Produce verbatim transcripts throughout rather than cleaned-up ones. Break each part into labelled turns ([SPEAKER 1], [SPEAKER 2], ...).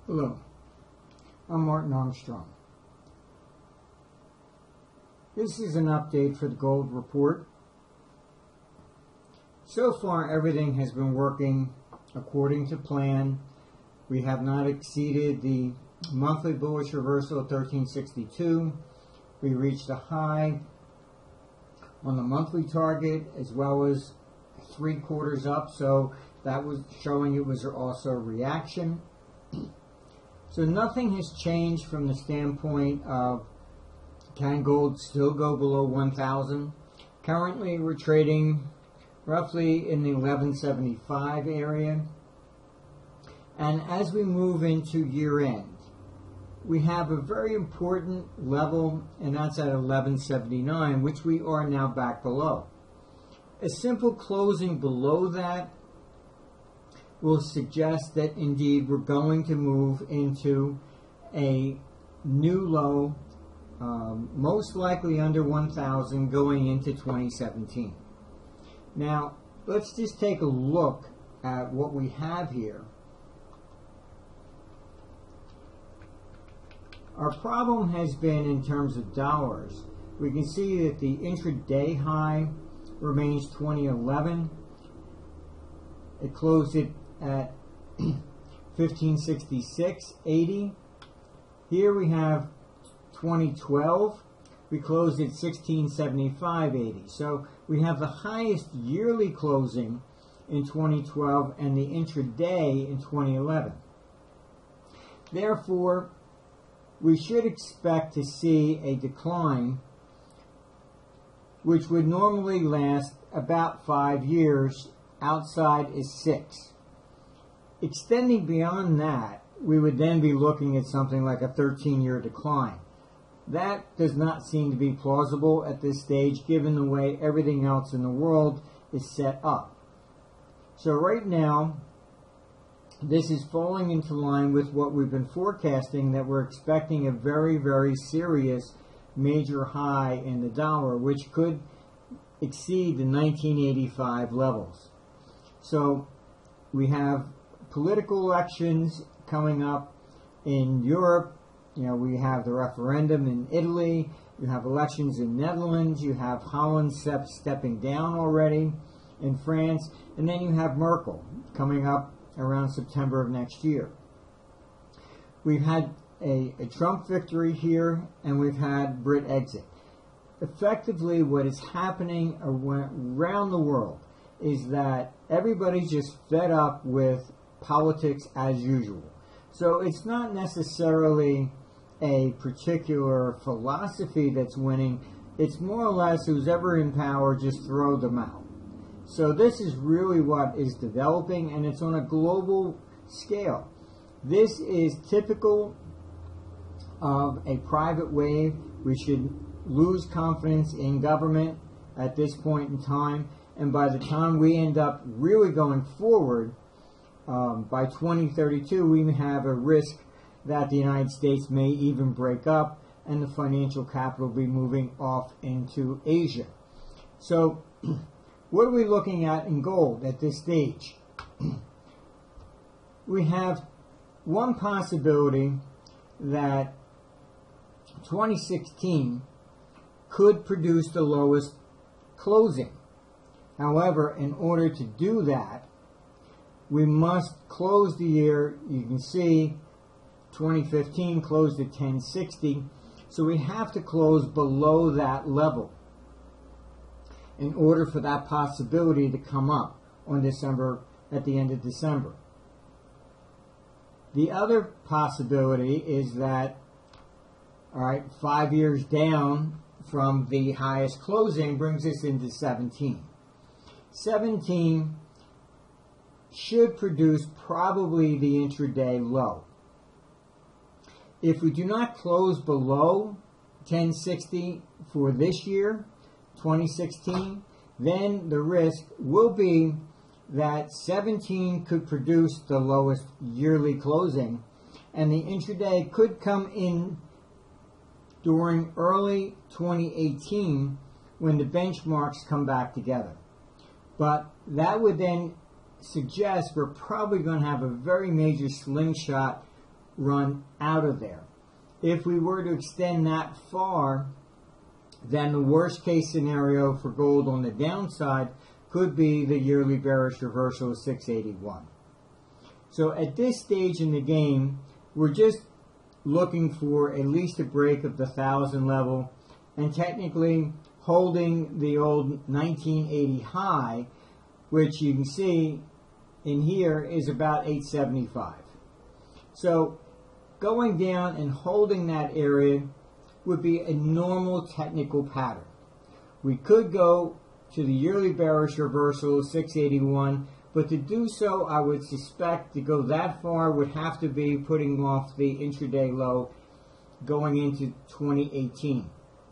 [SPEAKER 1] Hello, I'm Martin Armstrong. This is an update for the gold report. So far, everything has been working according to plan. We have not exceeded the monthly bullish reversal of thirteen sixty-two. We reached a high on the monthly target as well as three quarters up, so that was showing it was also a reaction. So nothing has changed from the standpoint of can gold still go below one thousand. Currently we're trading roughly in the eleven seventy-five area. And as we move into year end, we have a very important level, and that's at eleven seventy-nine, which we are now back below. A simple closing below that will suggest that indeed we're going to move into a new low, um, most likely under one thousand going into twenty seventeen. Now, let's just take a look at what we have here. Our problem has been in terms of dollars. We can see that the intraday high remains twenty eleven. It closed it at fifteen sixty-six eighty. Here we have twenty twelve. We closed at sixteen seventy-five eighty. So we have the highest yearly closing in twenty twelve and the intraday in twenty eleven. Therefore, we should expect to see a decline which would normally last about five years. Outside is six. Extending beyond that, we would then be looking at something like a thirteen year decline. That does not seem to be plausible at this stage, given the way everything else in the world is set up. So right now, this is falling into line with what we've been forecasting, that we're expecting a very, very serious major high in the dollar, which could exceed the nineteen eighty-five levels. So we have political elections coming up in Europe. You know, we have the referendum in Italy. You have elections in Netherlands. You have Holland step, stepping down already in France. And then you have Merkel coming up around September of next year. We've had a, a Trump victory here, and we've had Brit exit. Effectively, what is happening around the world is that everybody's just fed up with politics as usual. So it's not necessarily a particular philosophy that's winning. It's more or less who's ever in power, just throw them out. So this is really what is developing, and it's on a global scale. This is typical of a private wave. We should lose confidence in government at this point in time, and by the time we end up really going forward, um, by twenty thirty-two, we have a risk that the United States may even break up and the financial capital be moving off into Asia. So what are we looking at in gold at this stage? We have one possibility that twenty sixteen could produce the lowest closing. However, in order to do that, we must close the year. You can see twenty fifteen closed at ten sixty, so we have to close below that level in order for that possibility to come up on December, at the end of December. The other possibility is that, all right, five years down from the highest closing brings us into seventeen. seventeen should produce probably the intraday low. If we do not close below ten sixty for this year, twenty sixteen, then the risk will be that seventeen could produce the lowest yearly closing, and the intraday could come in during early twenty eighteen when the benchmarks come back together. But that would then suggest we're probably going to have a very major slingshot run out of there. If we were to extend that far, then the worst case scenario for gold on the downside could be the yearly bearish reversal of six eighty-one. So at this stage in the game, we're just looking for at least a break of the one thousand level and technically holding the old nineteen eighty high, which you can see in here is about eight seventy-five. So going down and holding that area would be a normal technical pattern. We could go to the yearly bearish reversal of six eighty-one, but to do so, I would suspect to go that far would have to be putting off the intraday low going into twenty eighteen.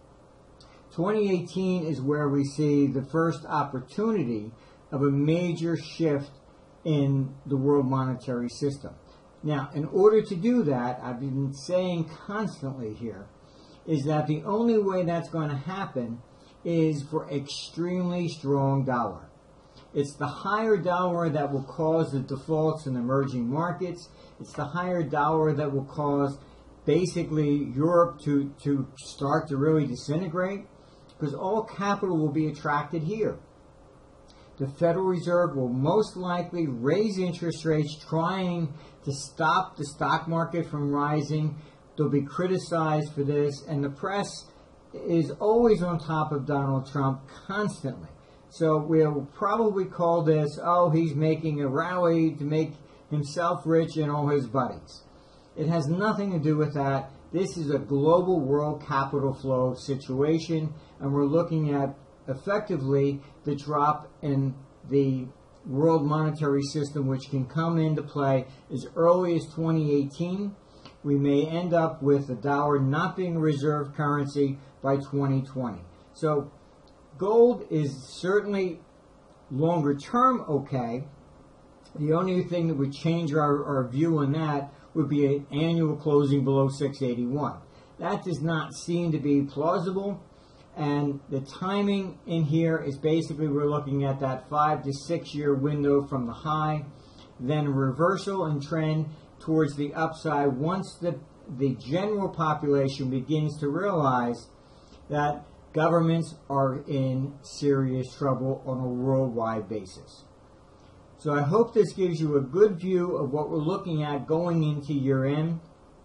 [SPEAKER 1] twenty eighteen is where we see the first opportunity of a major shift in the world monetary system. Now, in order to do that, I've been saying constantly here, is that the only way that's going to happen is for extremely strong dollar. It's the higher dollar that will cause the defaults in emerging markets. It's the higher dollar that will cause basically Europe to, to start to really disintegrate, because all capital will be attracted here. The Federal Reserve will most likely raise interest rates trying to stop the stock market from rising. They'll be criticized for this, and the press is always on top of Donald Trump constantly. So we'll probably call this, oh, he's making a rally to make himself rich and all his buddies. It has nothing to do with that. This is a global world capital flow situation, and we're looking at effectively the drop in the world monetary system, which can come into play as early as twenty eighteen. We may end up with the dollar not being a reserve currency by twenty twenty. So gold is certainly longer term okay. The only thing that would change our, our view on that would be an annual closing below six eighty-one. That does not seem to be plausible, and the timing in here is basically we're looking at that five to six year window from the high, then a reversal in trend towards the upside once the, the general population begins to realize that governments are in serious trouble on a worldwide basis. So I hope this gives you a good view of what we're looking at going into year end.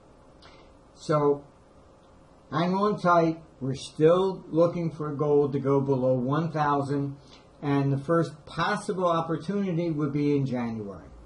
[SPEAKER 1] So hang on tight. We're still looking for gold to go below one thousand, and the first possible opportunity would be in January.